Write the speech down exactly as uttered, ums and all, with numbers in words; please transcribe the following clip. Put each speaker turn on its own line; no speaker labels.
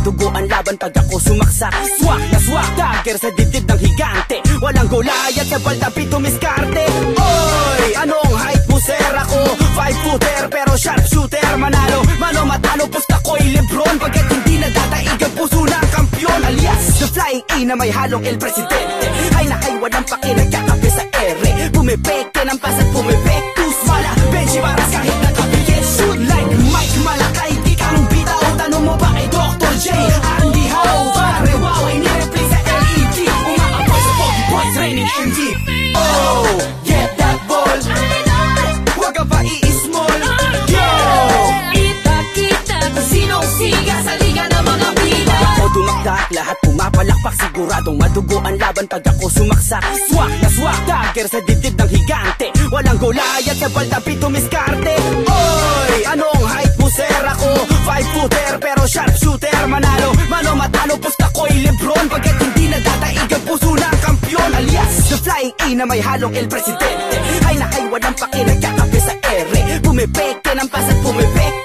madugo ang laban pag ako sumaksak. Swak na swak, dagger sa dibdib ng higante. Walang Goliath sa baldapi tumiskarte. Oy, anong height mo sir? Ako five footer pero sharpshooter. Manalo, mano matalo, pusta ko'y Lebron. Pagkat hindi nadadaig ang puso ng kampyon. Alias, the flying E na may halong El Presidente. Ay na ay walang paki, nagkakape sa ere. Pumipekte ng pasat, pumipektus. Mala, Benji Maras kahit nakapigil. Shoot like Mike Malakay, di kang bitaw. Tanong mo ba kay Doctor J? Andy Howe, pare wow, inireplay sa L E D. Umakapoy sa Pogi Boys, raining M D. Oh, get that ball. Huwag kang pa i-small. Yo!
Ipakita kung sinong siga sa liga ng mga bida.
Pag ako dumakdak, lahat pumapalakpak. Siguradong madugo ang laban pag ako sumaksak. Swak na swak, dagger sa dibdib ng higante. Walang Goliath sa baldapi tumiskarte. Oy, anong height mo sir? Ako five footer pero sharpshooter. Manalo, mano matalo, pusta ko'y Lebron. Pagkat hindi nadadaig ang puso ng kampyon. Alias, the flying E na may halong El Presidente. Ay na ay walang paki, nagkakape sa ere. Pumipekte ng pasat, pumipekte.